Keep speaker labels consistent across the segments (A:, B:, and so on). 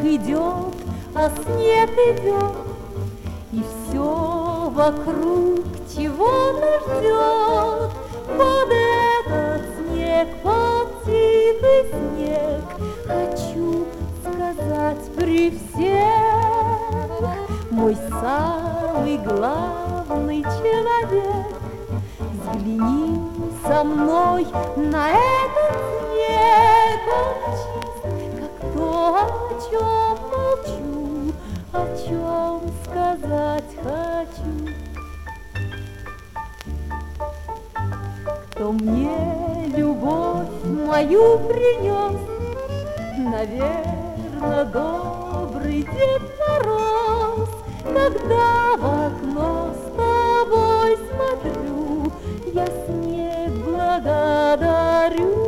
A: идет, а снег идет, и все вокруг чего-то ждет. Под этот снег, под тихий снег, хочу сказать при всех: мой самый главный человек, взгляни со мной на этот снег. Он чист, как то, о чем молчу, о чем сказать хочу. Кто мне любовь мою принес? Наверно, добрый Дед Мороз. Когда в окно с тобой смотрю, я снег благодарю.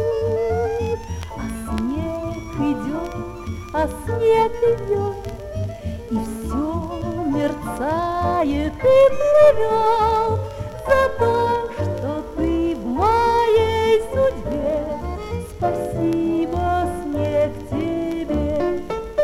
A: А снег идет, а снег идет, и все мерцает и плывет за то, что ты в моей судьбе. Спасибо, снег, тебе.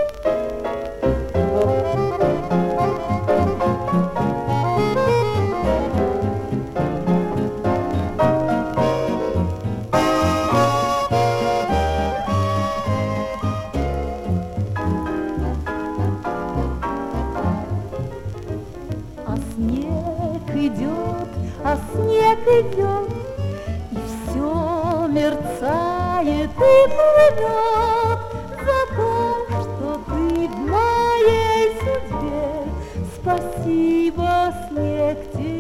A: А снег идет, а снег идет, и все мерцает и плывет за то, что ты в моей судьбе. Спасибо, снег, тебе.